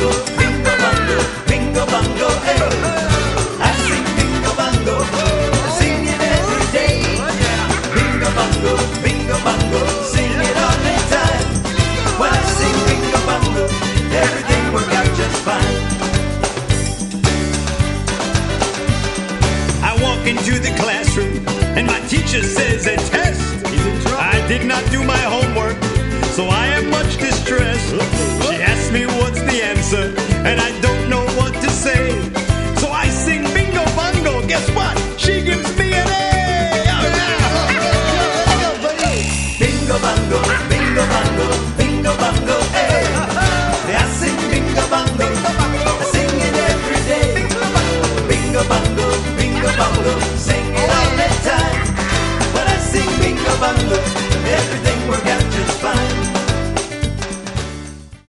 bingo bongo, bingo bongo, hey. I sing bingo bongo, sing it every day. Bingo bongo, sing it all the time. When I sing bingo bongo, everything works out just fine. I walk into the classroom and my teacher says a test. I did not do my homework, so I am much distressed. She asks me what's the answer, and I don't know what to say. So I sing bingo bongo. Guess what? She gives me an A. Oh, yeah. Bingo bongo, bingo bongo.